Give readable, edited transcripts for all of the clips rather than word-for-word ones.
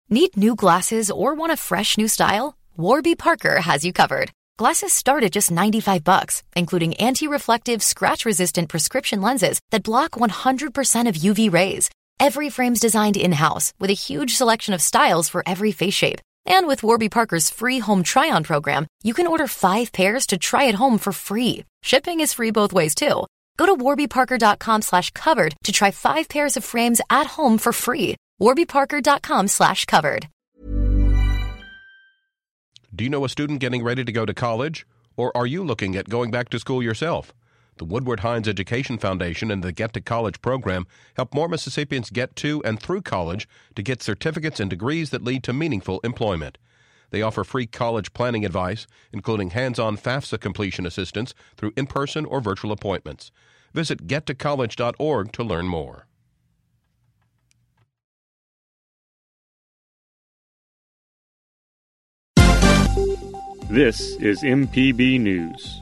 Need new glasses or want a fresh new style? Warby Parker has you covered. Glasses start at just $95, including anti-reflective, scratch-resistant prescription lenses that block 100% of UV rays. Every frame's designed in-house with a huge selection of styles for every face shape. And with Warby Parker's free home try-on program, you can order 5 pairs to try at home for free. Shipping is free both ways, too. Go to warbyparker.com/covered to try 5 pairs of frames at home for free. warbyparker.com/covered. Do you know a student getting ready to go to college? Or are you looking at going back to school yourself? The Woodward Hines Education Foundation and the Get to College program help more Mississippians get to and through college to get certificates and degrees that lead to meaningful employment. They offer free college planning advice, including hands-on FAFSA completion assistance through in-person or virtual appointments. Visit gettocollege.org to learn more. This is MPB News.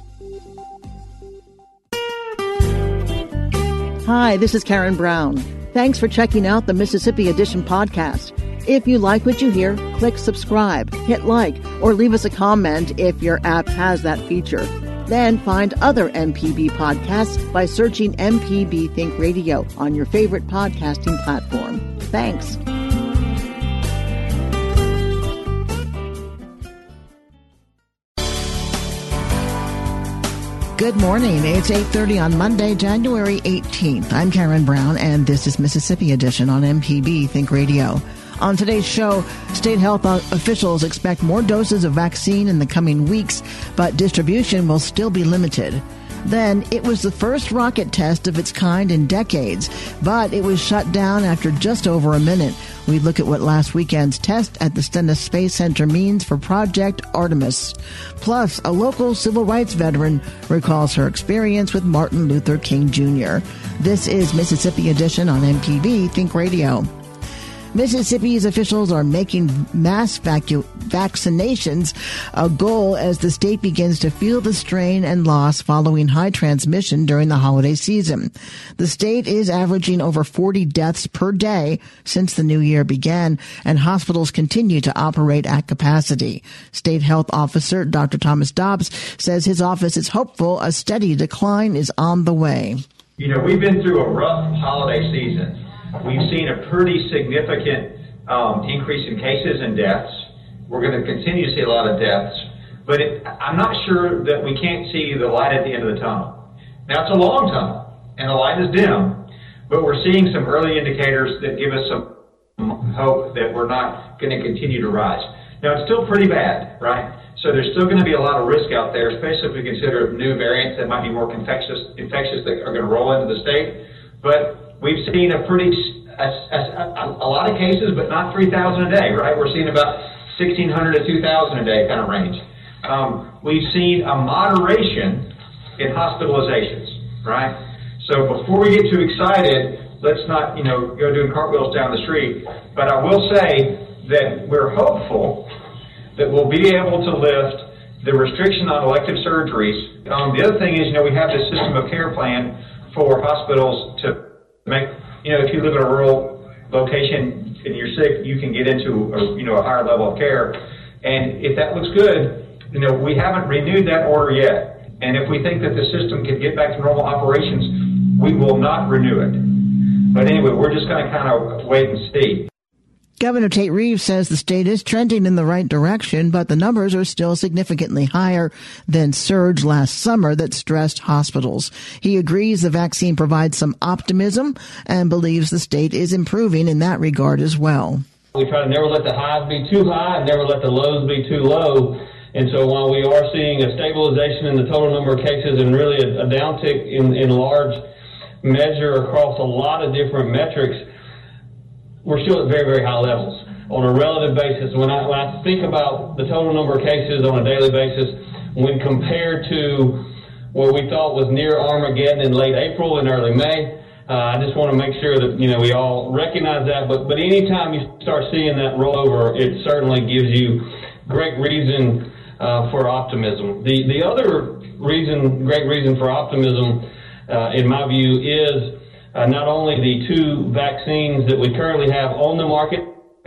Hi, this is Karen Brown. Thanks for checking out the Mississippi Edition podcast. If you like what you hear, click subscribe, hit like, or leave us a comment if your app has that feature. Then find other MPB podcasts by searching MPB Think Radio on your favorite podcasting platform. Thanks. Good morning. It's 8:30 on Monday, January 18th. I'm Karen Brown, and this is Mississippi Edition on MPB Think Radio. On today's show, state health officials expect more doses of vaccine in the coming weeks, but distribution will still be limited. Then, it was the first rocket test of its kind in decades, but it was shut down after just over a minute. We look at what last weekend's test at the Stennis Space Center means for Project Artemis. Plus, a local civil rights veteran recalls her experience with Martin Luther King Jr. This is Mississippi Edition on MPB Think Radio. Mississippi's officials are making mass vaccinations a goal as the state begins to feel the strain and loss following high transmission during the holiday season. The state is averaging over 40 deaths per day since the new year began, and hospitals continue to operate at capacity. State Health Officer Dr. Thomas Dobbs says his office is hopeful a steady decline is on the way. You know, we've been through a rough holiday season. We've seen a pretty significant increase in cases and deaths. We're going to continue to see a lot of deaths, but I'm not sure that we can't see the light at the end of the tunnel. Now, it's a long tunnel, and the light is dim, but we're seeing some early indicators that give us some hope that we're not going to continue to rise. Now, it's still pretty bad, right? So there's still going to be a lot of risk out there, especially if we consider new variants that might be more infectious that are going to roll into the state. But we've seen a lot of cases, but not 3,000 a day, right? We're seeing about 1,600 to 2,000 a day kind of range. We've seen a moderation in hospitalizations, right? So before we get too excited, let's not, go doing cartwheels down the street. But I will say that we're hopeful that we'll be able to lift the restriction on elective surgeries. The other thing is, we have this system of care plan for hospitals to make, if you live in a rural location and you're sick, you can get into a higher level of care. And if that looks good, we haven't renewed that order yet. And if we think that the system can get back to normal operations, we will not renew it. But anyway, we're just going to kind of wait and see. Governor Tate Reeves says the state is trending in the right direction, but the numbers are still significantly higher than surge last summer that stressed hospitals. He agrees the vaccine provides some optimism and believes the state is improving in that regard as well. We try to never let the highs be too high and never let the lows be too low. And so while we are seeing a stabilization in the total number of cases and really a downtick in large measure across a lot of different metrics, we're still at very, very high levels on a relative basis. When I think about the total number of cases on a daily basis, when compared to what we thought was near Armageddon in late April and early May, I just want to make sure that, we all recognize that. But anytime you start seeing that roll over, it certainly gives you great reason for optimism. The other great reason for optimism, in my view, is not only the 2 vaccines that we currently have on the market,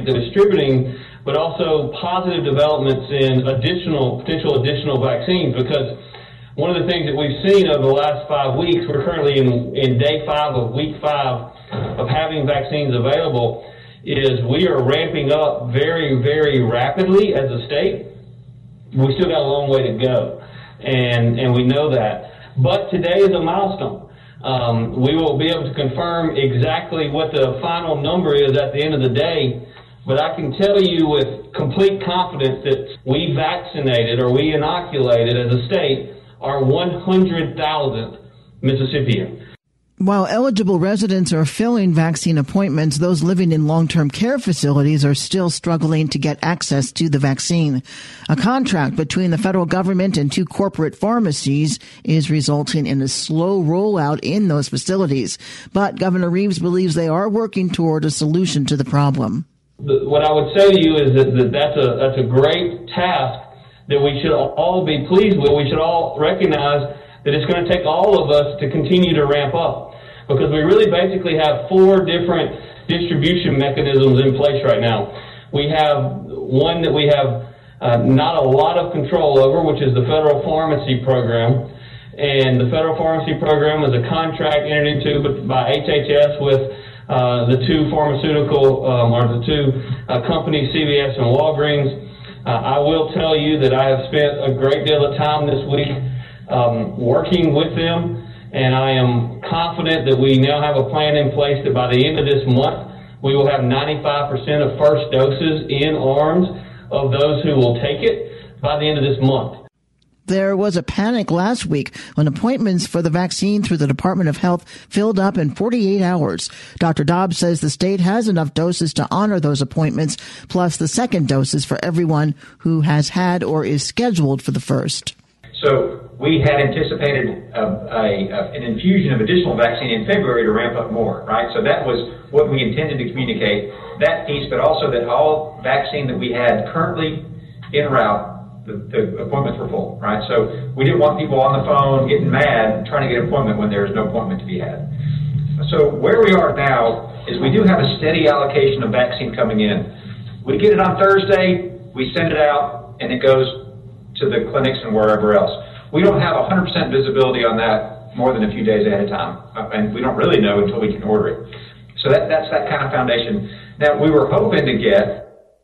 they're distributing, but also positive developments in potential additional vaccines, because one of the things that we've seen over the last 5 weeks, we're currently in day 5 of week 5 of having vaccines available, is we are ramping up very, very rapidly as a state. We still got a long way to go, and we know that. But today is a milestone. We will be able to confirm exactly what the final number is at the end of the day, but I can tell you with complete confidence that we vaccinated or we inoculated as a state our 100,000th Mississippian. While eligible residents are filling vaccine appointments, those living in long-term care facilities are still struggling to get access to the vaccine. A contract between the federal government and 2 corporate pharmacies is resulting in a slow rollout in those facilities. But Governor Reeves believes they are working toward a solution to the problem. What I would say to you is that's a great task that we should all be pleased with. We should all recognize that it's going to take all of us to continue to ramp up, because we really basically have 4 different distribution mechanisms in place right now. We have one that we have not a lot of control over, which is the federal pharmacy program. And the federal pharmacy program is a contract entered into by HHS with the 2 pharmaceutical or the 2 companies, CVS and Walgreens. I will tell you that I have spent a great deal of time this week working with them, and I am confident that we now have a plan in place that by the end of this month, we will have 95% of first doses in arms of those who will take it by the end of this month. There was a panic last week when appointments for the vaccine through the Department of Health filled up in 48 hours. Dr. Dobbs says the state has enough doses to honor those appointments, plus the second doses for everyone who has had or is scheduled for the first. So we had anticipated an infusion of additional vaccine in February to ramp up more, right? So that was what we intended to communicate, that piece, but also that all vaccine that we had currently en route, the appointments were full, right? So we didn't want people on the phone getting mad trying to get an appointment when there's no appointment to be had. So where we are now is we do have a steady allocation of vaccine coming in. We get it on Thursday, we send it out, and it goes to the clinics and wherever else. We don't have 100% visibility on that more than a few days ahead of time, and we don't really know until we can order it. So that's that kind of foundation. Now, we were hoping to get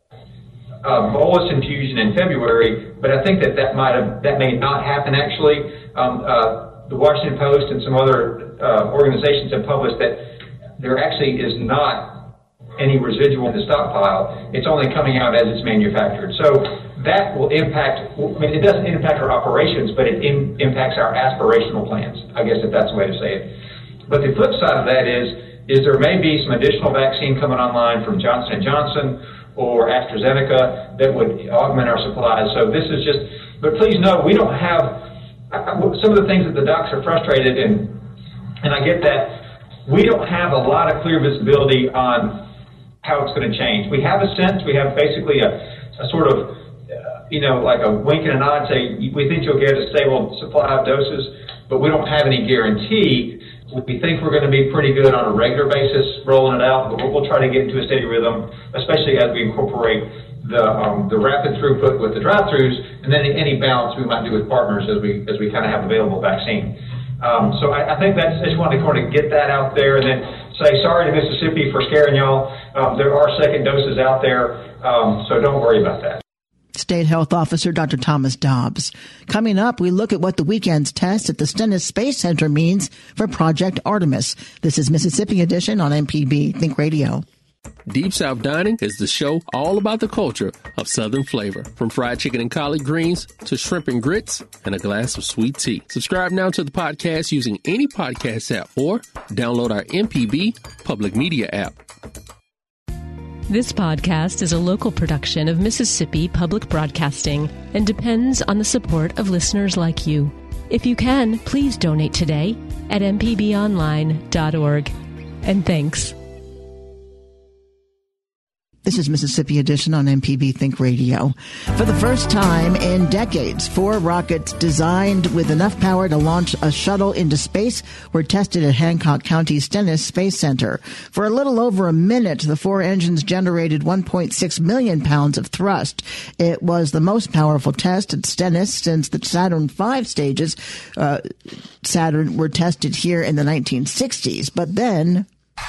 bolus infusion in February, but I think that may not happen actually. The Washington Post and some other organizations have published that there actually is not any residual in the stockpile. It's only coming out as it's manufactured. So that will impact, it doesn't impact our operations, but it impacts our aspirational plans, I guess if that's the way to say it. But the flip side of that is there may be some additional vaccine coming online from Johnson & Johnson or AstraZeneca that would augment our supplies. So this is just, but please know, we don't have, some of the things that the docs are frustrated in, and I get that, we don't have a lot of clear visibility on how it's going to change. We have a sense, we have basically a sort of, like a wink and a nod, say, we think you'll get a stable supply of doses, but we don't have any guarantee. We think we're going to be pretty good on a regular basis rolling it out, but we'll try to get into a steady rhythm, especially as we incorporate the rapid throughput with the drive-thrus, and then any balance we might do with partners as we kind of have available vaccine. So I think I just wanted to kind of get that out there and then say sorry to Mississippi for scaring y'all. There are second doses out there, so don't worry about that. State Health Officer Dr. Thomas Dobbs. Coming up, we look at what the weekend's test at the Stennis Space Center means for Project Artemis. This is Mississippi Edition on MPB Think Radio. Deep South Dining is the show all about the culture of Southern flavor, from fried chicken and collard greens to shrimp and grits and a glass of sweet tea. Subscribe now to the podcast using any podcast app or download our MPB Public Media app. This podcast is a local production of Mississippi Public Broadcasting and depends on the support of listeners like you. If you can, please donate today at mpbonline.org. And thanks. This is Mississippi Edition on MPB Think Radio. For the first time in decades, 4 rockets designed with enough power to launch a shuttle into space were tested at Hancock County's Stennis Space Center. For a little over a minute, the 4 engines generated 1.6 million pounds of thrust. It was the most powerful test at Stennis since the Saturn V stages Saturn were tested here in the 1960s. But then...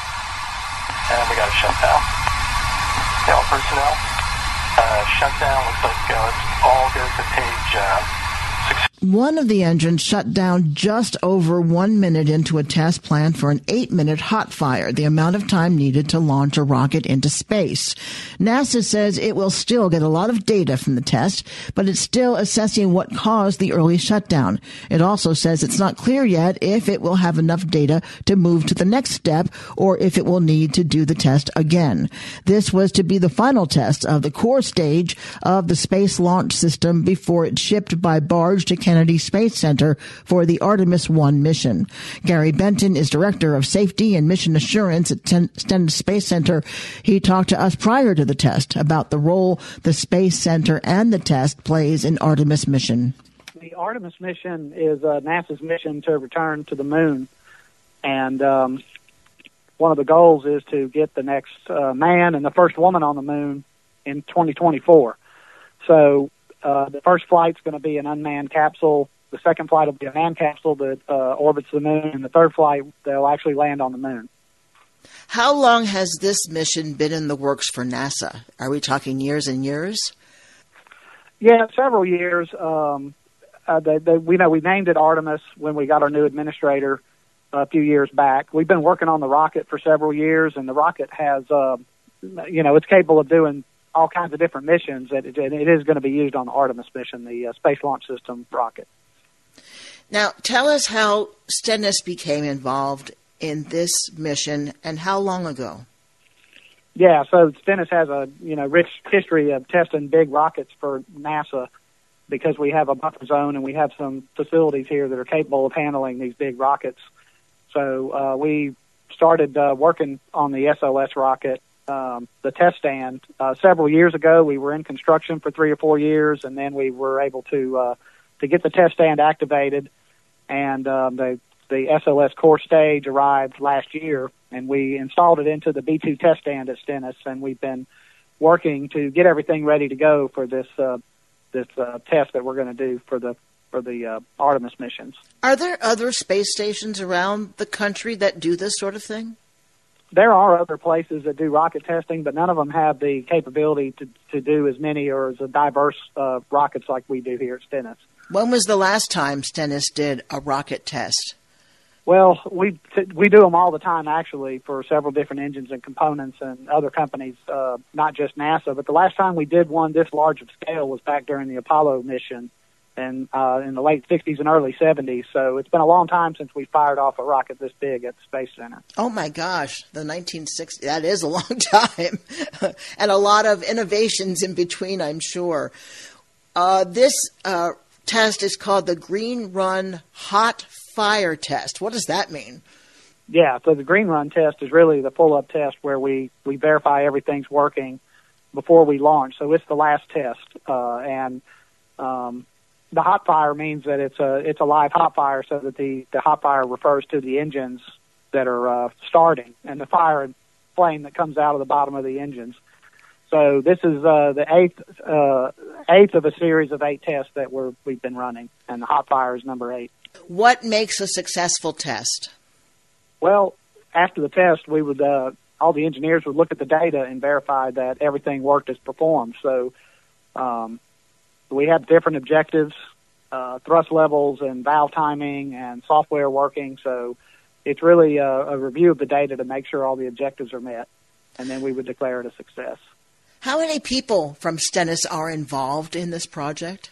And we got a shutdown. All personnel, shutdown. Looks like let's all go to page 6. One of the engines shut down just over 1 minute into a test planned for an 8-minute hot fire, the amount of time needed to launch a rocket into space. NASA says it will still get a lot of data from the test, but it's still assessing what caused the early shutdown. It also says it's not clear yet if it will have enough data to move to the next step or if it will need to do the test again. This was to be the final test of the core stage of the Space Launch System before it shipped by barge to Kennedy Space Center for the Artemis I mission. Gary Benton is Director of Safety and Mission Assurance at Stennis Space Center. He talked to us prior to the test about the role the Space Center and the test plays in Artemis mission. The Artemis mission is NASA's mission to return to the moon. And one of the goals is to get the next man and the first woman on the moon in 2024. So the first flight's going to be an unmanned capsule. The second flight will be a manned capsule that orbits the moon. And the third flight, they'll actually land on the moon. How long has this mission been in the works for NASA? Are we talking years and years? Yeah, several years. We named it Artemis when we got our new administrator a few years back. We've been working on the rocket for several years, and the rocket has, it's capable of doing all kinds of different missions, and it is going to be used on the Artemis mission, the Space Launch System rocket. Now, tell us how Stennis became involved in this mission and how long ago? Yeah, so Stennis has a rich history of testing big rockets for NASA because we have a buffer zone and we have some facilities here that are capable of handling these big rockets. So we started working on the SLS rocket, the test stand, several years ago. We were in construction for 3 or 4 years, and then we were able to get the test stand activated, and the SLS core stage arrived last year, and we installed it into the B-2 test stand at Stennis, and we've been working to get everything ready to go for this test that we're going to do for the Artemis missions. Are there other space stations around the country that do this sort of thing? There are other places that do rocket testing, but none of them have the capability to do as many or as diverse rockets like we do here at Stennis. When was the last time Stennis did a rocket test? Well, we do them all the time, actually, for several different engines and components and other companies, not just NASA. But the last time we did one this large of scale was back during the Apollo mission and in the late 60s and early 70s. So it's been a long time since we fired off a rocket this big at the Space Center. Oh, my gosh, the 1960s, that is a long time. And a lot of innovations in between, I'm sure. This test is called the Green Run Hot Fire Test. What does that mean? Yeah, so the Green Run test is really the full-up test where we verify everything's working before we launch. So it's the last test, and the hot fire means that it's a live hot fire, so that the hot fire refers to the engines that are starting and the fire and flame that comes out of the bottom of the engines. So this is the eighth of a series of 8 tests that we've been running, and the hot fire is number 8. What makes a successful test? Well, after the test, we would all the engineers would look at the data and verify that everything worked as performed. So we have different objectives, thrust levels and valve timing and software working. So it's really a review of the data to make sure all the objectives are met, and then we would declare it a success. How many people from Stennis are involved in this project?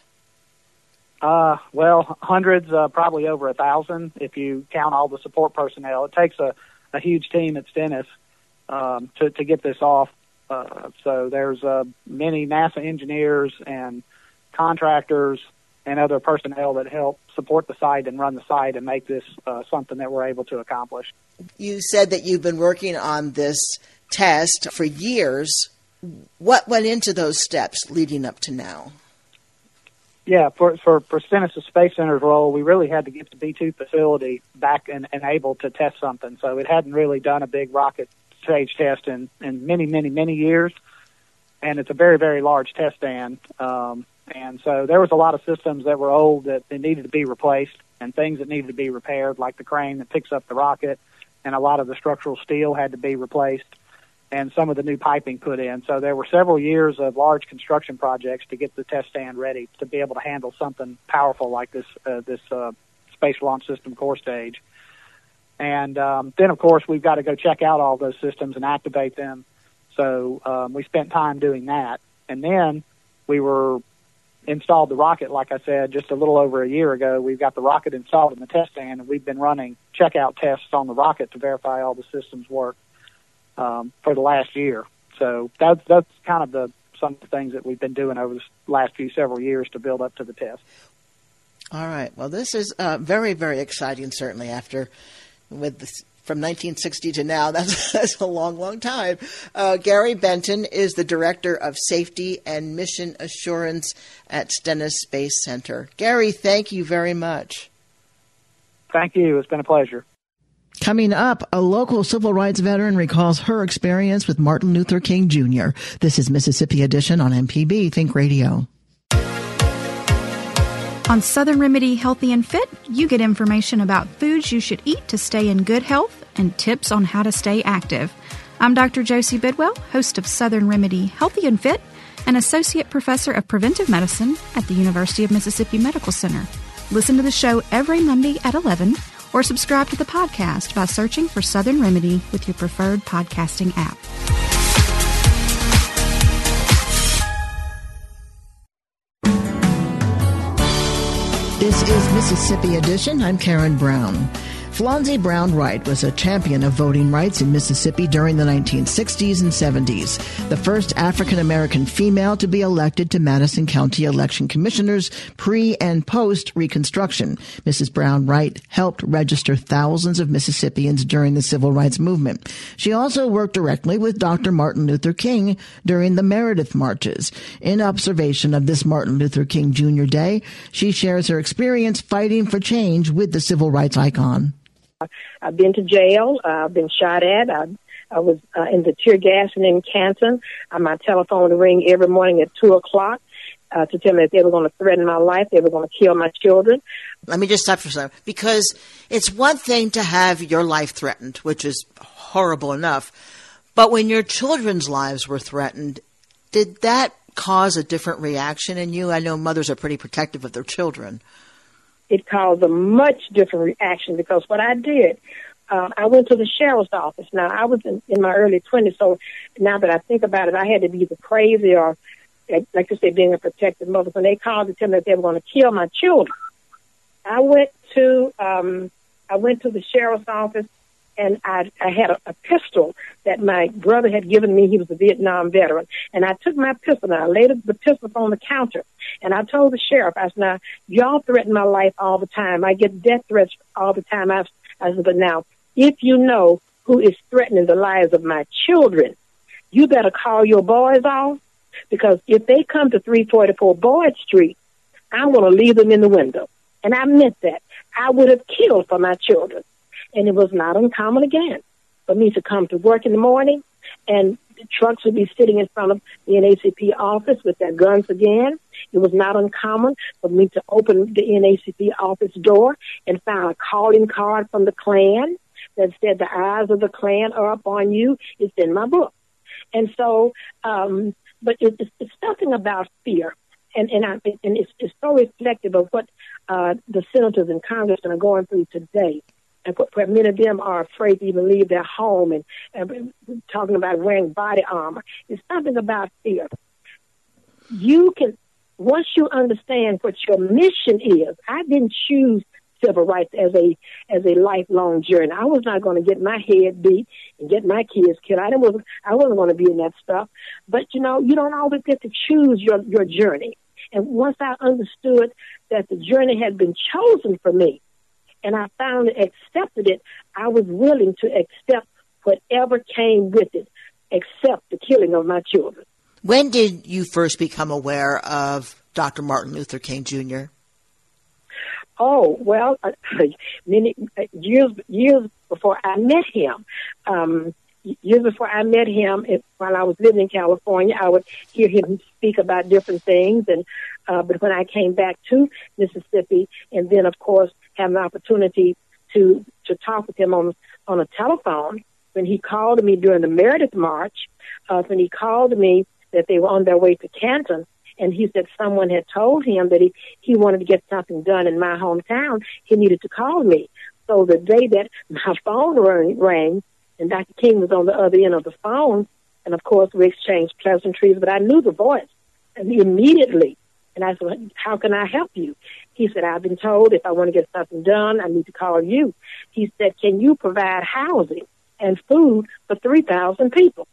Well, hundreds, probably over 1,000 if you count all the support personnel. It takes a huge team at Stennis to get this off. So there's many NASA engineers and contractors and other personnel that help support the site and run the site and make this something that we're able to accomplish. You said that you've been working on this test for years. what went into those steps leading up to now? Yeah, for Stennis Space Center's role, we really had to get the B-2 facility back and able to test something. So it hadn't really done a big rocket stage test in many, many, many years. And it's a very, very large test stand. And so there was a lot of systems that were old that they needed to be replaced and things that needed to be repaired, like the crane that picks up the rocket, and a lot of the structural steel had to be replaced and some of the new piping put in. So there were several years of large construction projects to get the test stand ready to be able to handle something powerful like this Space Launch System core stage. And then, of course, we've got to go check out all those systems and activate them. So we spent time doing that. And then we installed the rocket, like I said, just a little over a year ago. We've got the rocket installed in the test stand, and we've been running checkout tests on the rocket to verify all the systems work for the last year. So that's kind of some of the things that we've been doing over the last several years to build up to the test. All right. Well, this is very, very exciting, certainly, from 1960 to now. That's a long, long time. Gary Benton is the Director of Safety and Mission Assurance at Stennis Space Center. Gary, thank you very much. Thank you. It's been a pleasure. Coming up, a local civil rights veteran recalls her experience with Martin Luther King Jr. This is Mississippi Edition on MPB Think Radio. On Southern Remedy Healthy and Fit, you get information about foods you should eat to stay in good health and tips on how to stay active. I'm Dr. Josie Bidwell, host of Southern Remedy Healthy and Fit, and Associate Professor of Preventive Medicine at the University of Mississippi Medical Center. Listen to the show every Monday at 11 or subscribe to the podcast by searching for Southern Remedy with your preferred podcasting app. This is Mississippi Edition. I'm Karen Brown. Flonzie Brown Wright was a champion of voting rights in Mississippi during the 1960s and 70s, the first African-American female to be elected to Madison County election commissioners pre- and post-Reconstruction. Mrs. Brown Wright helped register thousands of Mississippians during the Civil Rights Movement. She also worked directly with Dr. Martin Luther King during the Meredith marches. In observation of this Martin Luther King Jr. Day, she shares her experience fighting for change with the civil rights icon. I've been to jail. I've been shot at. I was in the tear gas in Canton. My telephone would ring every morning at 2 o'clock to tell me that they were going to threaten my life. They were going to kill my children. Let me just stop for a second, because it's one thing to have your life threatened, which is horrible enough. But when your children's lives were threatened, did that cause a different reaction in you? I know mothers are pretty protective of their children. It caused a much different reaction because what I did, I went to the sheriff's office. Now, I was in my early 20s, so now that I think about it, I had to be either crazy or, like you said, being a protective mother. When they called to tell me that they were going to kill my children, I went to the sheriff's office, and I had a pistol that my brother had given me. He was a Vietnam veteran. And I took my pistol, and I laid the pistol on the counter. And I told the sheriff, I said, now, y'all threaten my life all the time. I get death threats all the time. I said, but now, if you know who is threatening the lives of my children, you better call your boys off, because if they come to 344 Boyd Street, I'm going to leave them in the window. And I meant that. I would have killed for my children. And it was not uncommon again for me to come to work in the morning, and the trucks would be sitting in front of the NAACP office with their guns again. It was not uncommon for me to open the NAACP office door and find a calling card from the Klan that said, the eyes of the Klan are up on you. It's in my book. And so, but it's something about fear. And it's so reflective of what the senators and congressmen are going through today. And where many of them are afraid to even leave their home, and talking about wearing body armor. It's something about fear. You can, once you understand what your mission is, I didn't choose civil rights as a lifelong journey. I was not going to get my head beat and get my kids killed. I wasn't going to be in that stuff. But, you don't always get to choose your journey. And once I understood that the journey had been chosen for me, and I finally accepted it, I was willing to accept whatever came with it, except the killing of my children. When did you first become aware of Dr. Martin Luther King Jr.? Oh, well, many years before I met him. Years before I met him, while I was living in California, I would hear him speak about different things. And but when I came back to Mississippi, and then of course have an opportunity to talk with him on a telephone, when he called me during the Meredith March, when he called me that they were on their way to Canton, and he said someone had told him that he wanted to get something done in my hometown, he needed to call me. So the day that my phone rang, and Dr. King was on the other end of the phone, and of course we exchanged pleasantries, but I knew the voice, and immediately, and I said, how can I help you? He said, I've been told if I want to get something done, I need to call you. He said, can you provide housing and food for 3,000 people?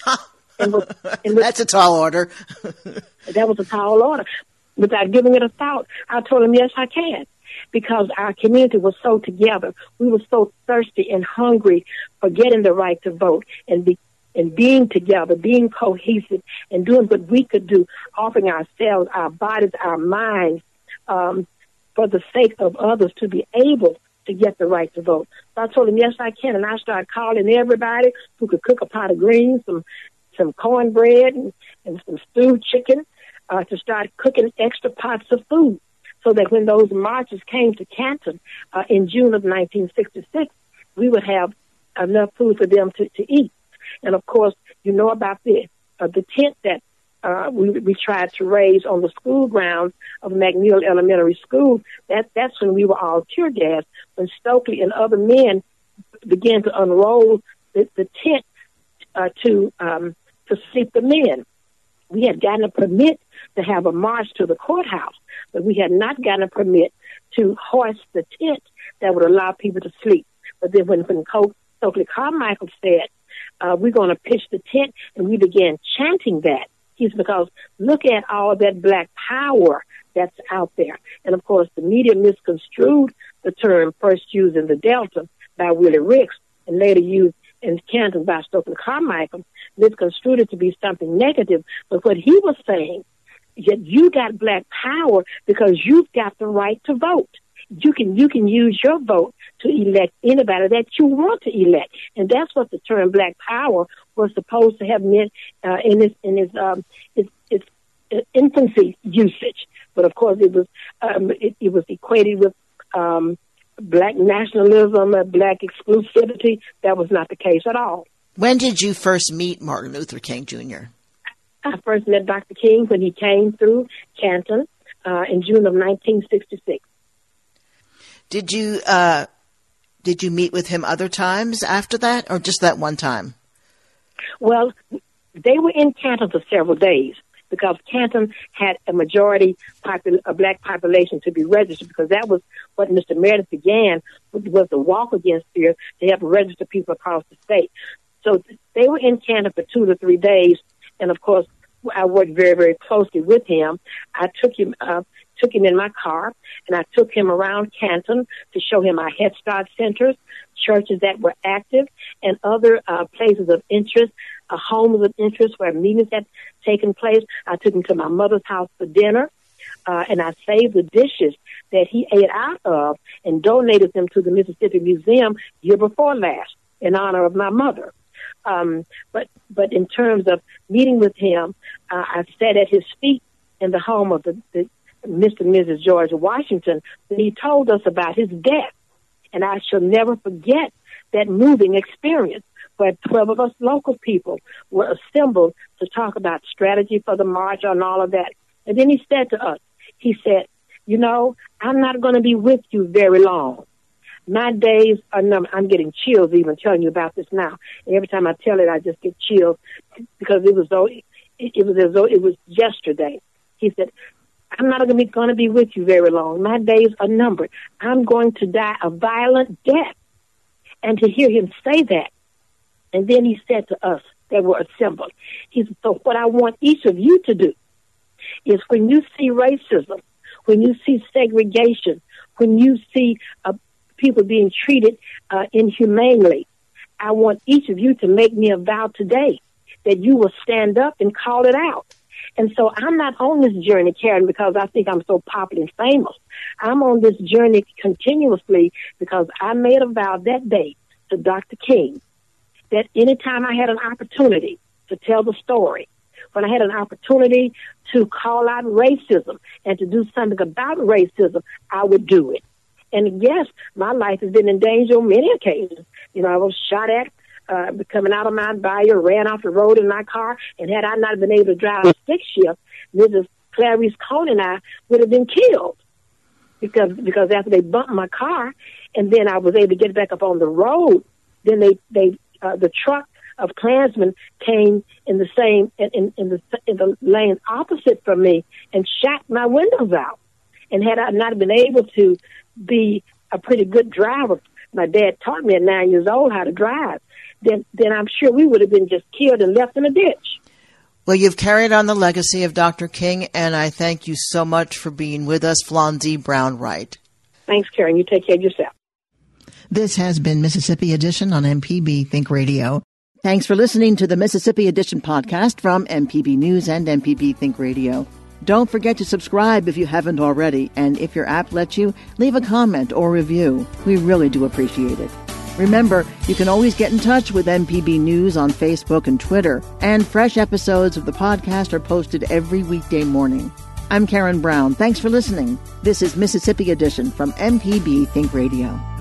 That's a tall order. That was a tall order. Without giving it a thought, I told him, yes, I can. Because our community was so together. We were so thirsty and hungry for getting the right to vote and being together, being cohesive, and doing what we could do, offering ourselves, our bodies, our minds, for the sake of others to be able to get the right to vote. So I told him, yes, I can. And I started calling everybody who could cook a pot of greens, some cornbread, and some stewed chicken, to start cooking extra pots of food, so that when those marches came to Canton in June of 1966, we would have enough food for them to eat. And of course, you know about the tent that we tried to raise on the school grounds of McNeil Elementary School. That's when we were all tear gassed, when Stokely and other men began to unroll the tent to sleep the men. We had gotten a permit to have a march to the courthouse, but we had not gotten a permit to hoist the tent that would allow people to sleep. But then when Stokely Carmichael said, we're going to pitch the tent, and we began chanting that. He's because look at all that black power that's out there. And of course, the media misconstrued the term first used in the Delta by Willie Ricks and later used in Canton by Stokely Carmichael, misconstrued it to be something negative. But what he was saying, that you got black power because you've got the right to vote. You can use your vote to elect anybody that you want to elect, and that's what the term black power was supposed to have meant in its infancy usage. But of course, it was equated with black nationalism, black exclusivity. That was not the case at all. When did you first meet Martin Luther King Jr.? I first met Dr. King when he came through Canton in June of 1966. Did you meet with him other times after that, or just that one time? Well, they were in Canton for several days because Canton had a majority a black population to be registered, because that was what Mr. Meredith began, was the Walk Against Fear, to help register people across the state. So they were in Canton for 2 to 3 days, and of course, I worked very, very closely with him. I took him in my car, and I took him around Canton to show him our Head Start centers, churches that were active, and other places of interest, homes of interest where meetings had taken place. I took him to my mother's house for dinner, and I saved the dishes that he ate out of and donated them to the Mississippi Museum year before last in honor of my mother. But in terms of meeting with him, I sat at his feet in the home of the Mr. and Mrs. George Washington when he told us about his death. And I shall never forget that moving experience where 12 of us local people were assembled to talk about strategy for the march and all of that. And then he said to us, he said, you know, I'm not going to be with you very long. My days are numbered. I'm getting chills even telling you about this now. And every time I tell it, I just get chills because it was as though it was yesterday. He said, I'm not going to be with you very long. My days are numbered. I'm going to die a violent death. And to hear him say that, and then he said to us that were assembled, he said, so what I want each of you to do is when you see racism, when you see segregation, when you see people being treated inhumanely, I want each of you to make me a vow today that you will stand up and call it out. And so I'm not on this journey, Karen, because I think I'm so popular and famous. I'm on this journey continuously because I made a vow that day to Dr. King that anytime I had an opportunity to tell the story, when I had an opportunity to call out racism and to do something about racism, I would do it. And yes, my life has been in danger on many occasions. You know, I was shot at coming out of Mount Bayou, ran off the road in my car, and had I not been able to drive a stick shift, Mrs. Clarice Cohn and I would have been killed because after they bumped my car, and then I was able to get back up on the road, then the truck of Klansmen came in the lane opposite from me and shot my windows out. And had I not been able to be a pretty good driver, my dad taught me at 9 years old how to drive, then I'm sure we would have been just killed and left in a ditch. Well, you've carried on the legacy of Dr. King, and I thank you so much for being with us, Flonzie Brown-Wright. Thanks, Karen. You take care of yourself. This has been Mississippi Edition on MPB Think Radio. Thanks for listening to the Mississippi Edition podcast from MPB News and MPB Think Radio. Don't forget to subscribe if you haven't already, and if your app lets you, leave a comment or review. We really do appreciate it. Remember, you can always get in touch with MPB News on Facebook and Twitter, and fresh episodes of the podcast are posted every weekday morning. I'm Karen Brown. Thanks for listening. This is Mississippi Edition from MPB Think Radio.